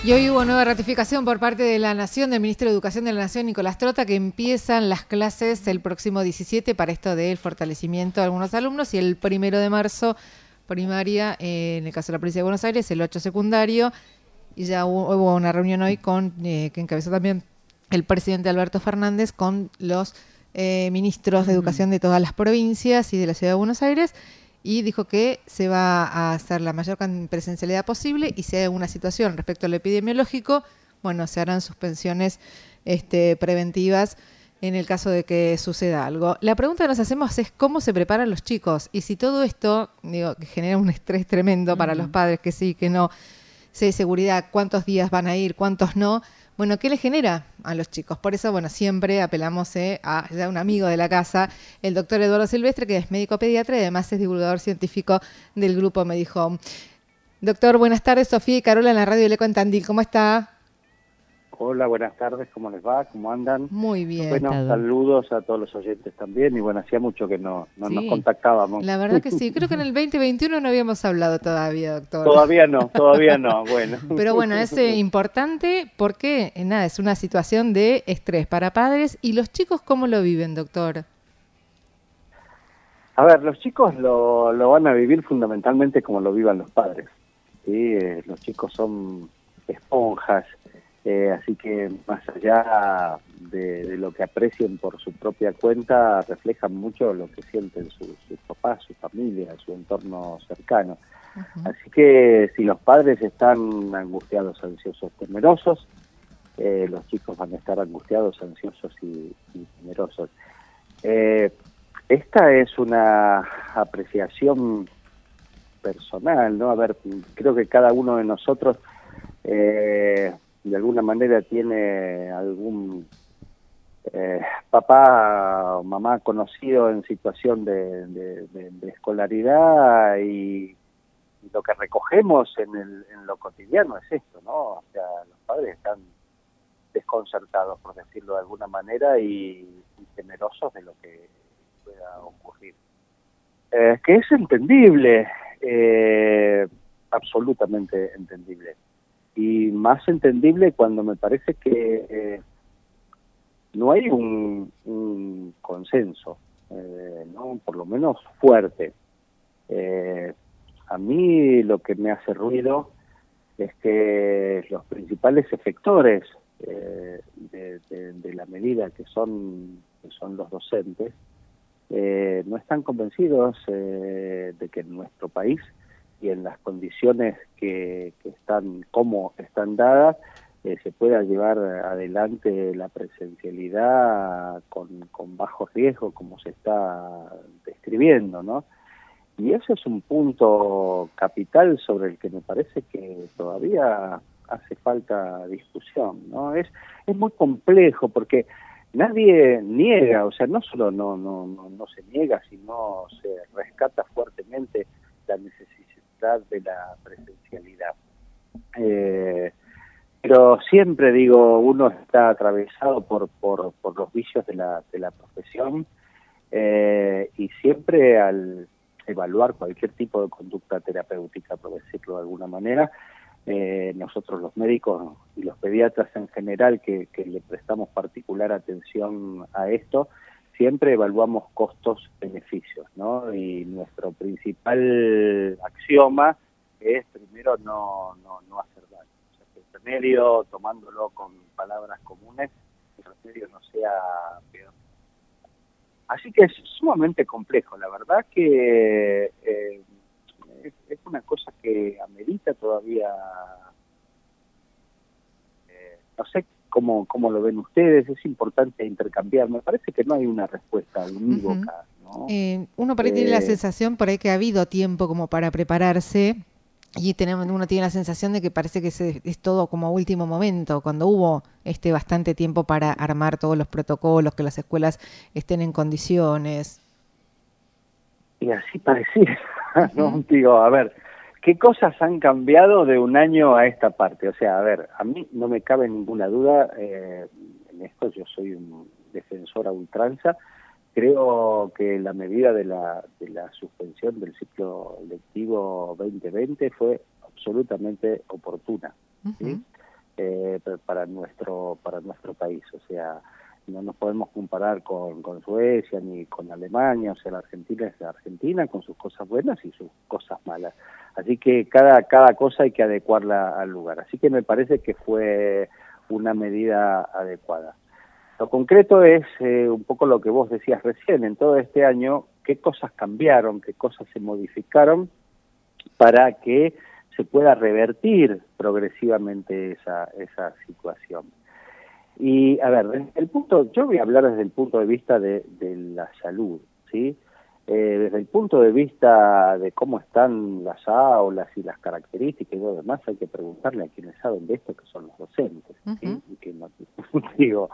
Y hoy hubo nueva ratificación por parte de la Nación, del Ministro de Educación de la Nación, Nicolás Trota, que empiezan las clases el próximo 17 para esto del fortalecimiento de algunos alumnos y el 1 de marzo primaria, en el caso de la provincia de Buenos Aires, el 8 secundario. Y ya hubo una reunión hoy que encabezó también el presidente Alberto Fernández con los ministros de Educación de todas las provincias y de la Ciudad de Buenos Aires, y dijo que se va a hacer la mayor presencialidad posible y si hay alguna situación respecto a lo epidemiológico, bueno, se harán suspensiones preventivas en el caso de que suceda algo. La pregunta que nos hacemos es cómo se preparan los chicos y si todo esto, digo, que genera un estrés tremendo para los padres, que sí, que no, sé de seguridad, cuántos días van a ir, cuántos no. Bueno, ¿qué le genera a los chicos? Por eso, bueno, siempre apelamos a ya un amigo de la casa, el doctor Eduardo Silvestre, que es médico pediatra y además es divulgador científico del grupo MediHome. Doctor, buenas tardes. Sofía y Carola en la radio Leco en Tandil. ¿Cómo está? Hola, buenas tardes, ¿cómo les va? ¿Cómo andan? Muy bien. Bueno, saludos a todos los oyentes también y bueno, hacía mucho que no nos contactábamos. La verdad que sí, creo que en el 2021 no habíamos hablado todavía, doctor. Todavía no, bueno. Pero bueno, es importante porque, nada, es una situación de estrés para padres. ¿Y los chicos cómo lo viven, doctor? A ver, los chicos lo van a vivir fundamentalmente como lo vivan los padres, ¿sí? Los chicos son esponjas, así que más allá de lo que aprecien por su propia cuenta, reflejan mucho lo que sienten sus papás, su familia, su entorno cercano. Así que si los padres están angustiados, ansiosos, temerosos, los chicos van a estar angustiados, ansiosos y temerosos. Esta es una apreciación personal, ¿no? A ver, creo que cada uno de nosotros de alguna manera tiene algún papá o mamá conocido en situación de escolaridad y lo que recogemos en lo cotidiano es esto, ¿no? O sea, los padres están desconcertados, por decirlo de alguna manera, y temerosos de lo que pueda ocurrir. Que es entendible, absolutamente entendible. Y más entendible cuando me parece que no hay un consenso, ¿no? Por lo menos fuerte. A mí lo que me hace ruido es que los principales efectores de la medida que son los docentes no están convencidos de que en nuestro país y en las condiciones que están, como están dadas, se pueda llevar adelante la presencialidad con bajo riesgo, como se está describiendo, ¿no? Y ese es un punto capital sobre el que me parece que todavía hace falta discusión, ¿no? Es muy complejo porque nadie niega, o sea, no solo no se niega, sino se rescata fuertemente la necesidad de la presencialidad. Pero siempre digo, uno está atravesado por los vicios de la profesión y siempre al evaluar cualquier tipo de conducta terapéutica, por decirlo de alguna manera, nosotros los médicos y los pediatras en general que le prestamos particular atención a esto, siempre evaluamos costos-beneficios, ¿no? Y nuestro principal axioma es primero no hacer daño. O sea, que el remedio, tomándolo con palabras comunes, el remedio no sea peor. Así que es sumamente complejo, la verdad que es una cosa que amerita todavía, no sé cómo lo ven ustedes, es importante intercambiar, me parece que no hay una respuesta unívoca, ¿no? Uno por ahí tiene la sensación por ahí que ha habido tiempo como para prepararse. Y uno tiene la sensación de que parece que es todo como a último momento, cuando hubo bastante tiempo para armar todos los protocolos, que las escuelas estén en condiciones. Y así parecía, ¿no? Digo, a ver, ¿qué cosas han cambiado de un año a esta parte? O sea, a ver, a mí no me cabe ninguna duda en esto, yo soy un defensor a ultranza. Creo que la medida de la suspensión del ciclo lectivo 2020 fue absolutamente oportuna, ¿sí? para nuestro país. O sea, no nos podemos comparar con Suecia ni con Alemania. O sea, la Argentina es la Argentina con sus cosas buenas y sus cosas malas. Así que cada cosa hay que adecuarla al lugar. Así que me parece que fue una medida adecuada. Lo concreto es un poco lo que vos decías recién. En todo este año, qué cosas cambiaron, qué cosas se modificaron para que se pueda revertir progresivamente esa situación. Y, a ver, yo voy a hablar desde el punto de vista de la salud, ¿sí? Desde el punto de vista de cómo están las aulas y las características y lo demás, hay que preguntarle a quienes saben de esto, que son los docentes, ¿sí? Y que no, digo,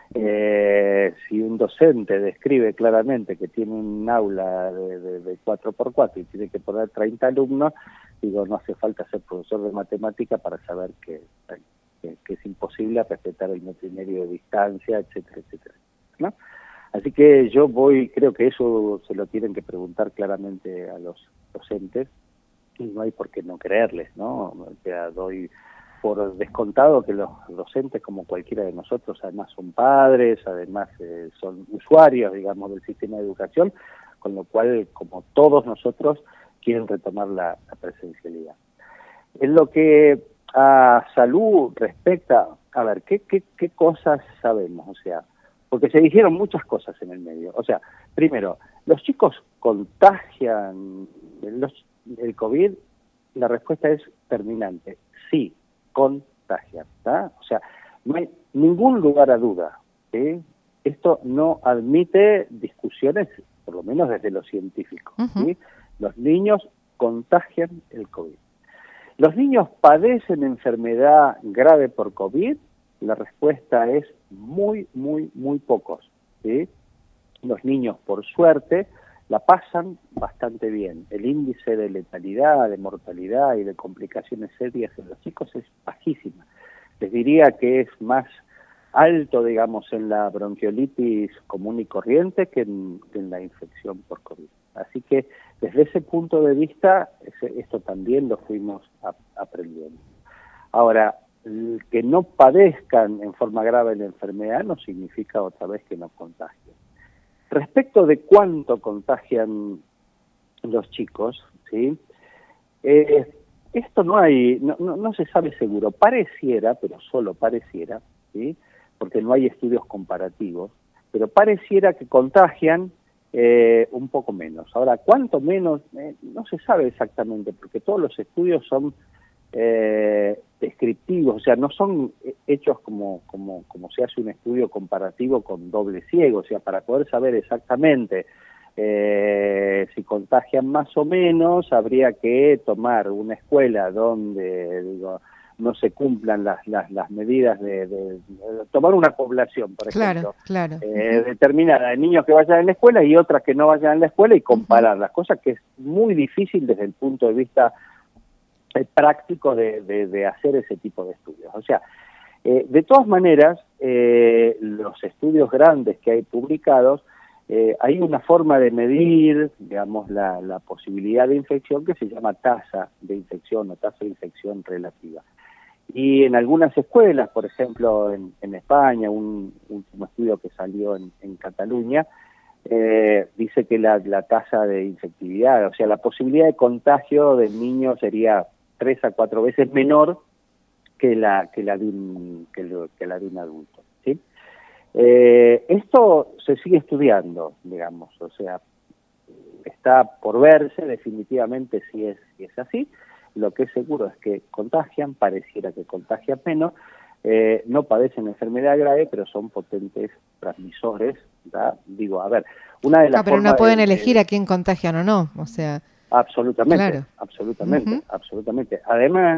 si un docente describe claramente que tiene un aula de 4x4 y tiene que poner 30 alumnos, digo, no hace falta ser profesor de matemática para saber que es imposible respetar el metro y medio de distancia, etcétera, etcétera, ¿no? Así que creo que eso se lo tienen que preguntar claramente a los docentes y no hay por qué no creerles, ¿no? O sea, doy por descontado que los docentes, como cualquiera de nosotros, además son padres, además son usuarios, digamos, del sistema de educación, con lo cual, como todos nosotros, quieren retomar la presencialidad. En lo que a salud respecta, a ver, ¿qué cosas sabemos? O sea, porque se dijeron muchas cosas en el medio. O sea, primero, ¿los chicos contagian el COVID? La respuesta es terminante. Sí, contagian, ¿tá? O sea, no hay ningún lugar a duda, ¿sí? Esto no admite discusiones, por lo menos desde lo científico, ¿sí? Los niños contagian el COVID. ¿Los niños padecen enfermedad grave por COVID? La respuesta es muy, muy, muy pocos, ¿sí? Los niños, por suerte, la pasan bastante bien. El índice de letalidad, de mortalidad y de complicaciones serias en los chicos es bajísima. Les diría que es más alto, digamos, en la bronquiolitis común y corriente que en la infección por COVID. Así que desde ese punto de vista, esto también lo fuimos aprendiendo. Ahora, que no padezcan en forma grave la enfermedad no significa otra vez que no contagien. Respecto de cuánto contagian los chicos, ¿sí? Esto no se sabe seguro. Pareciera, pero solo pareciera, ¿sí? Porque no hay estudios comparativos, pero pareciera que contagian un poco menos. Ahora, ¿cuánto menos? No se sabe exactamente, porque todos los estudios son descriptivos, o sea, no son hechos como se hace un estudio comparativo con doble ciego, o sea, para poder saber exactamente si contagian más o menos, habría que tomar una escuela donde, no se cumplan las medidas de tomar una población, por ejemplo, determinada de niños que vayan a la escuela y otras que no vayan a la escuela y compararlas, cosa que es muy difícil desde el punto de vista práctico de hacer ese tipo de estudios. O sea, de todas maneras, los estudios grandes que hay publicados, hay una forma de medir, digamos, la posibilidad de infección que se llama tasa de infección o tasa de infección relativa. Y en algunas escuelas, por ejemplo, en España, un último estudio que salió en Cataluña, dice que la tasa de infectividad, o sea, la posibilidad de contagio del niño sería 3 a 4 veces menor que la de un adulto, ¿sí? Esto se sigue estudiando, digamos, o sea, está por verse definitivamente si es así. Lo que es seguro es que contagian, pareciera que contagian menos, no padecen enfermedad grave, pero son potentes transmisores, ¿verdad? Digo, a ver, una de las pero formas no pueden elegir a quién contagian o no, o sea... Absolutamente, claro. absolutamente. Además,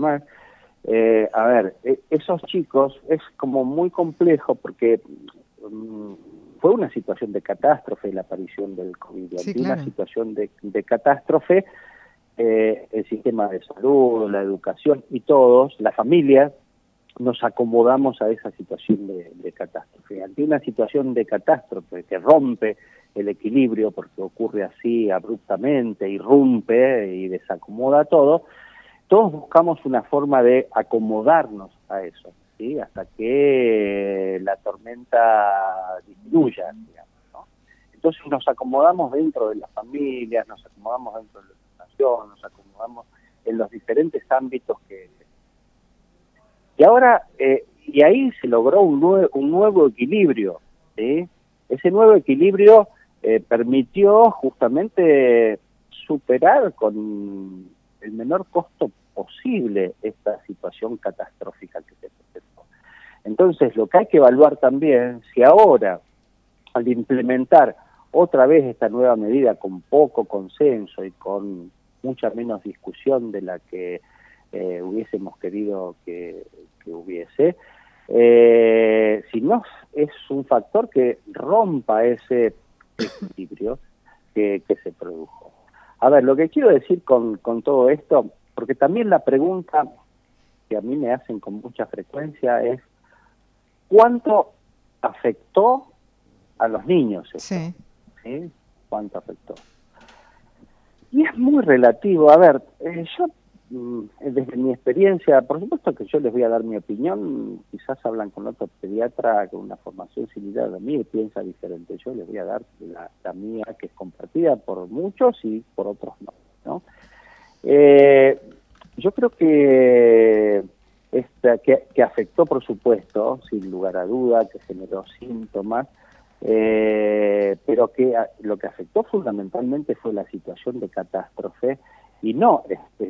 a ver, esos chicos es como muy complejo porque fue una situación de catástrofe la aparición del COVID. Sí, ante claro. una situación de catástrofe, el sistema de salud, la educación y todos, la familia, nos acomodamos a esa situación de catástrofe. Ante una situación de catástrofe que rompe el equilibrio porque ocurre así abruptamente, irrumpe y desacomoda todo, todos buscamos una forma de acomodarnos a eso, ¿sí? Hasta que la tormenta disminuya, digamos, ¿no? Entonces nos acomodamos dentro de las familias, nos acomodamos dentro de la educación, nos acomodamos en los diferentes ámbitos que... Y ahora, y ahí se logró un nuevo equilibrio, ¿sí? Ese nuevo equilibrio permitió justamente superar con el menor costo posible esta situación catastrófica que se presentó. Entonces, lo que hay que evaluar también, si ahora, al implementar otra vez esta nueva medida con poco consenso y con mucha menos discusión de la que hubiésemos querido que hubiese, si no es un factor que rompa ese equilibrio que se produjo. A ver, lo que quiero decir con todo esto, porque también la pregunta que a mí me hacen con mucha frecuencia es ¿cuánto afectó a los niños esto? Sí. ¿Sí? ¿Cuánto afectó? Y es muy relativo. A ver, yo desde mi experiencia, por supuesto que yo les voy a dar mi opinión, quizás hablan con otro pediatra con una formación similar a la mía y piensa diferente. Yo les voy a dar la mía, que es compartida por muchos y por otros no, ¿no? Yo creo que que afectó, por supuesto, sin lugar a duda, que generó síntomas, pero que lo que afectó fundamentalmente fue la situación de catástrofe y no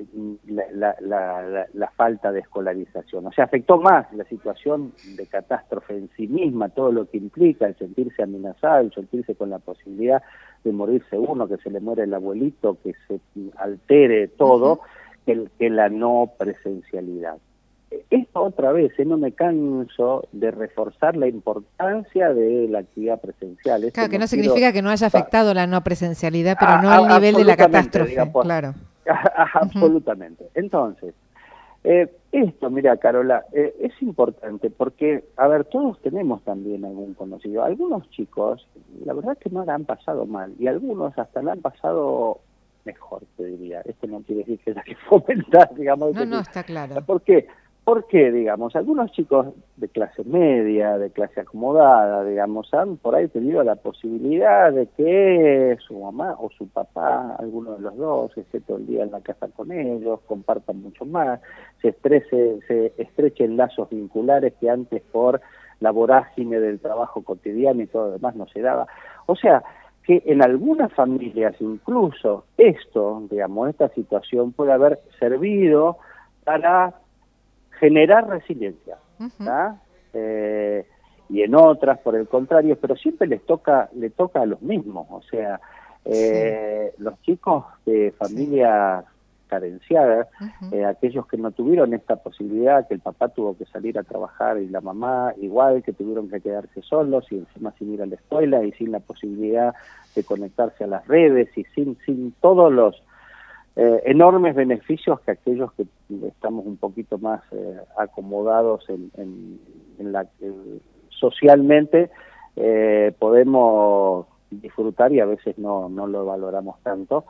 la falta de escolarización. O sea, afectó más la situación de catástrofe en sí misma, todo lo que implica el sentirse amenazado, el sentirse con la posibilidad de morirse uno, que se le muere el abuelito, que se altere todo, que la no presencialidad. Esto otra vez, no me canso de reforzar la importancia de la actividad presencial. Claro, que no significa que no haya afectado la no presencialidad, pero no al nivel de la absolutamente, catástrofe, digamos, claro. Absolutamente. Entonces, esto, mira, Carola, es importante porque, a ver, todos tenemos también algún conocido. Algunos chicos, la verdad que no la han pasado mal, y algunos hasta la han pasado mejor, te diría. Esto no quiere decir que haya que fomentar, digamos. No, está claro. ¿Por qué? Porque, digamos, algunos chicos de clase media, de clase acomodada, digamos, han por ahí tenido la posibilidad de que su mamá o su papá, alguno de los dos, esté todo el día en la casa con ellos, compartan mucho más, se estrechen lazos vinculares que antes por la vorágine del trabajo cotidiano y todo lo demás no se daba. O sea, que en algunas familias incluso esto, digamos, esta situación puede haber servido para generar resiliencia, y en otras, por el contrario, pero siempre le toca a los mismos, o sea, los chicos de familias carenciadas, aquellos que no tuvieron esta posibilidad, que el papá tuvo que salir a trabajar y la mamá igual, que tuvieron que quedarse solos y encima sin ir a la escuela y sin la posibilidad de conectarse a las redes y sin todos los enormes beneficios que aquellos que estamos un poquito más acomodados socialmente podemos disfrutar y a veces no lo valoramos tanto.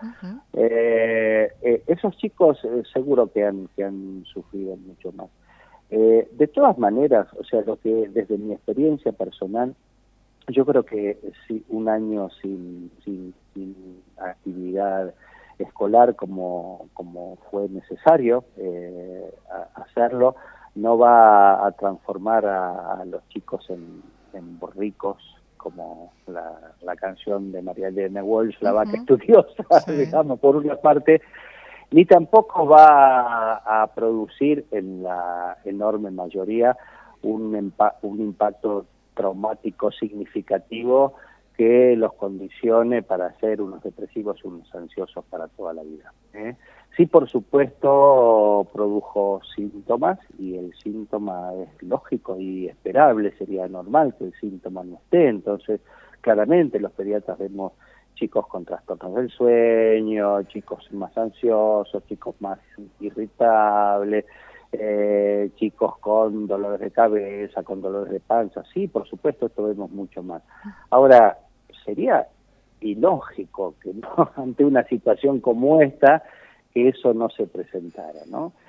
Esos chicos seguro que han sufrido mucho más. De todas maneras, o sea, lo que desde mi experiencia personal, yo creo que si un año sin actividad escolar como fue necesario hacerlo, no va a transformar a los chicos en borricos, como la canción de María Elena Walsh, La vaca estudiosa, digamos, por una parte, ni tampoco va a producir en la enorme mayoría un impacto traumático significativo que los condicione para ser unos depresivos, unos ansiosos para toda la vida. Sí, por supuesto, produjo síntomas, y el síntoma es lógico y esperable, sería normal que el síntoma no esté. Entonces, claramente los pediatras vemos chicos con trastornos del sueño, chicos más ansiosos, chicos más irritables, chicos con dolores de cabeza, con dolores de panza. Sí, por supuesto, esto vemos mucho más. Ahora, sería ilógico que no, ante una situación como esta, que eso no se presentara, ¿no?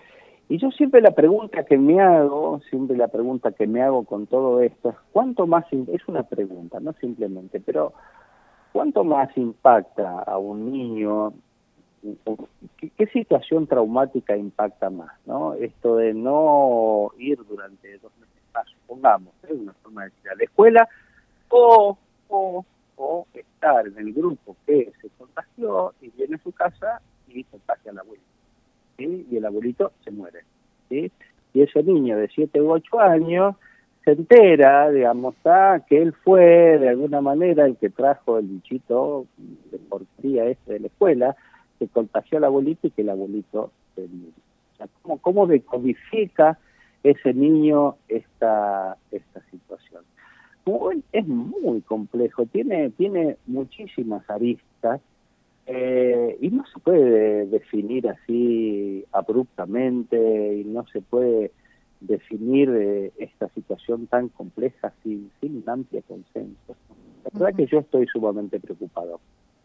Y yo siempre la pregunta que me hago con todo esto es ¿cuánto más, es una pregunta, no simplemente, pero cuánto más impacta a un niño, qué situación traumática impacta más, ¿no? Esto de no ir durante 2 meses más, supongamos, es una forma de decir a la escuela, o estar en el grupo que se contagió y viene a su casa y contagia al abuelito, ¿sí? Y el abuelito se muere, ¿sí? Y ese niño de 7 u 8 años se entera, digamos, que él fue de alguna manera el que trajo el bichito de porquería de la escuela, que contagió al abuelito y que el abuelito se murió. O sea, ¿cómo decodifica ese niño esta situación? Es muy complejo, tiene muchísimas aristas, y no se puede definir así abruptamente, y no se puede definir esta situación tan compleja sin un amplio consenso. La verdad que yo estoy sumamente preocupado.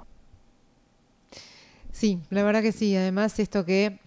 Sí, la verdad que sí. Además, esto que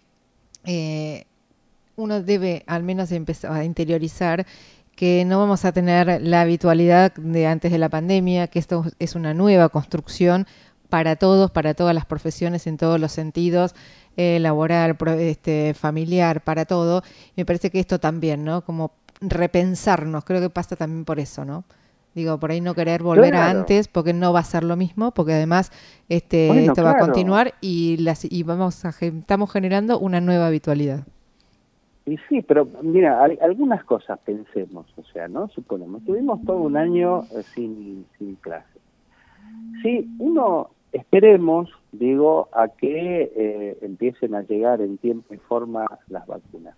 uno debe al menos empezar a interiorizar que no vamos a tener la habitualidad de antes de la pandemia, que esto es una nueva construcción para todos, para todas las profesiones en todos los sentidos, laboral, familiar, para todo. Me parece que esto también, ¿no? Como repensarnos, creo que pasa también por eso, ¿no? Digo, por ahí no querer volver a antes, porque no va a ser lo mismo, porque además Bueno, esto va a continuar y estamos generando una nueva habitualidad. Y sí, pero mira, algunas cosas pensemos, o sea, ¿no? Suponemos, tuvimos todo un año sin clase. Sí, esperemos, digo, a que empiecen a llegar en tiempo y forma las vacunas.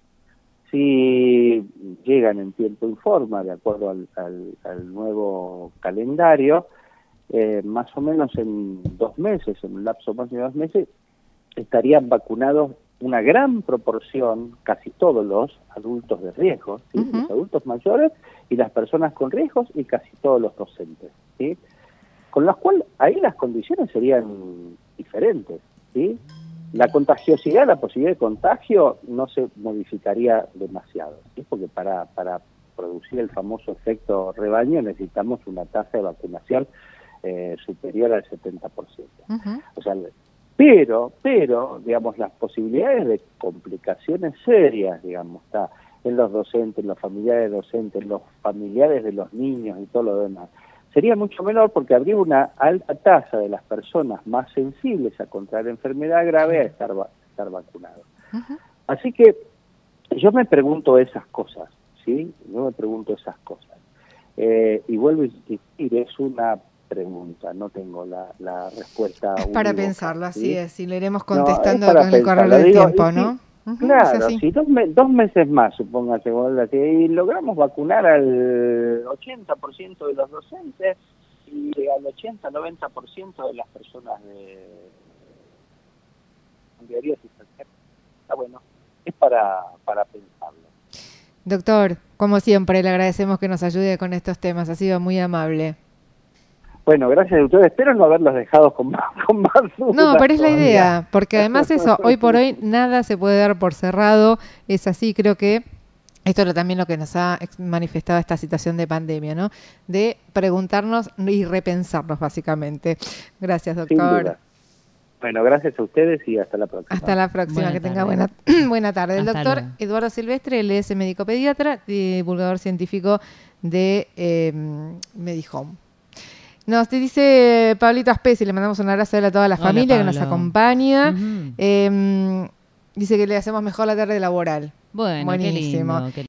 Si llegan en tiempo y forma, de acuerdo al nuevo calendario, más o menos en 2 meses, en un lapso más de 2 meses, estarían vacunados una gran proporción, casi todos los adultos de riesgo, ¿sí? Uh-huh. Los adultos mayores y las personas con riesgos y casi todos los docentes, ¿sí? Con lo cual ahí las condiciones serían diferentes, ¿sí? La contagiosidad, la posibilidad de contagio no se modificaría demasiado, ¿sí? Porque para producir el famoso efecto rebaño necesitamos una tasa de vacunación superior al 70%. Uh-huh. O sea, pero, digamos, las posibilidades de complicaciones serias, digamos, está en los docentes, en los familiares docentes, en los familiares de los niños y todo lo demás, sería mucho menor porque habría una alta tasa de las personas más sensibles a contraer enfermedad grave a estar vacunados. Uh-huh. Así que yo me pregunto esas cosas, ¿sí? Yo me pregunto esas cosas. Y vuelvo a insistir, es una pregunta, no tengo la respuesta. Es para unívoca, pensarlo, ¿sí? Así es, y le iremos contestando con el correr del tiempo, ¿no? Uh-huh, claro, si 2 meses más, supóngase, y logramos vacunar al 80% de los docentes y al 80-90% de las personas de está bueno, es para pensarlo. Doctor, como siempre, le agradecemos que nos ayude con estos temas, ha sido muy amable. Bueno, gracias a ustedes. Espero no haberlos dejado con más dudas. No, pero es la idea, porque además eso, hoy por hoy nada se puede dar por cerrado. Es así, creo que esto es también lo que nos ha manifestado esta situación de pandemia, ¿no? De preguntarnos y repensarnos, básicamente. Gracias, doctor. Sin duda. Bueno, gracias a ustedes y hasta la próxima. Hasta la próxima, que tenga buena tarde. El doctor Eduardo Silvestre, él es médico pediatra, divulgador científico de Medihome. Nos dice Pablito Aspesi, le mandamos un abrazo a toda la familia que nos acompaña. Uh-huh. Dice que le hacemos mejor la tarde laboral. Bueno, buenísimo. Qué lindo.